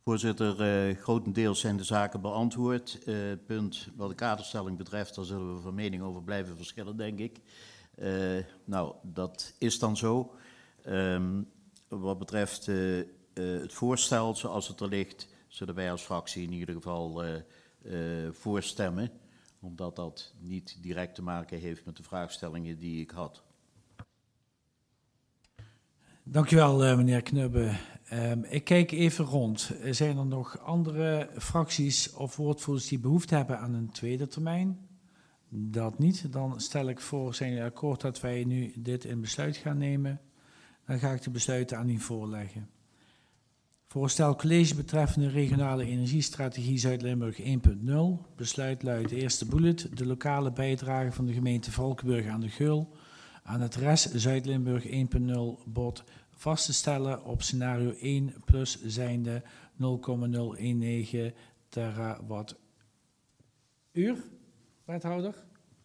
Voorzitter, grotendeels zijn de zaken beantwoord. Het punt wat de kaderstelling betreft, daar zullen we van mening over blijven verschillen, denk ik. Nou, dat is dan zo. Wat betreft het voorstel zoals het er ligt, zullen wij als fractie in ieder geval voorstemmen, omdat dat niet direct te maken heeft met de vraagstellingen die ik had. Dank u wel, meneer Knubbe. Ik kijk even rond. Zijn er nog andere fracties of woordvoerders die behoefte hebben aan een tweede termijn? Dat niet. Dan stel ik voor, zijn jullie akkoord dat wij nu dit in besluit gaan nemen? Dan ga ik de besluiten aan u voorleggen. Voorstel college betreffende regionale energiestrategie Zuid-Limburg 1.0. Besluit luidt: eerste bullet, de lokale bijdrage van de gemeente Valkenburg aan de Geul aan het RES Zuid-Limburg 1.0 bod vast te stellen op scenario 1 plus zijnde 0,019 terawattuur. Wethouder?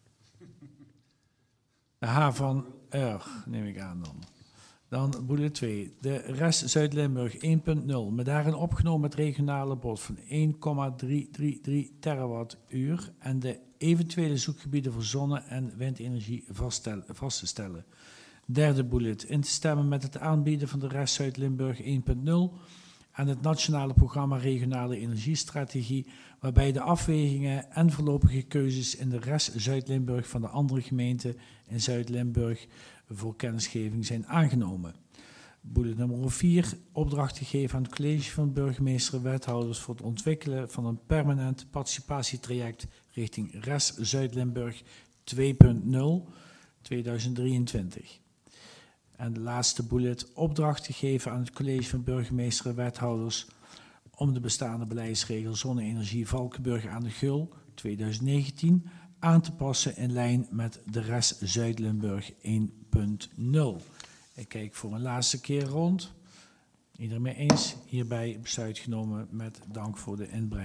De H van neem ik aan dan. Dan bullet 2. De RES Zuid-Limburg 1.0 met daarin opgenomen het regionale bod van 1,333 terawattuur en de eventuele zoekgebieden voor zonne- en windenergie vast te stellen. Derde bullet. In te stemmen met het aanbieden van de RES Zuid-Limburg 1.0 aan het nationale programma Regionale Energiestrategie, waarbij de afwegingen en voorlopige keuzes in de RES Zuid-Limburg van de andere gemeenten in Zuid-Limburg voor kennisgeving zijn aangenomen. Bullet nummer 4. Opdracht gegeven aan het college van burgemeester en wethouders voor het ontwikkelen van een permanent participatietraject richting RES Zuid-Limburg 2.0 2023. En de laatste bullet, opdracht gegeven aan het college van burgemeester en wethouders om de bestaande beleidsregel zonne-energie Valkenburg aan de Geul 2019 aan te passen in lijn met de RES Zuid-Limburg 1.0. Ik kijk voor een laatste keer rond. Iedereen mee eens? Hierbij besluit genomen met dank voor de inbreng.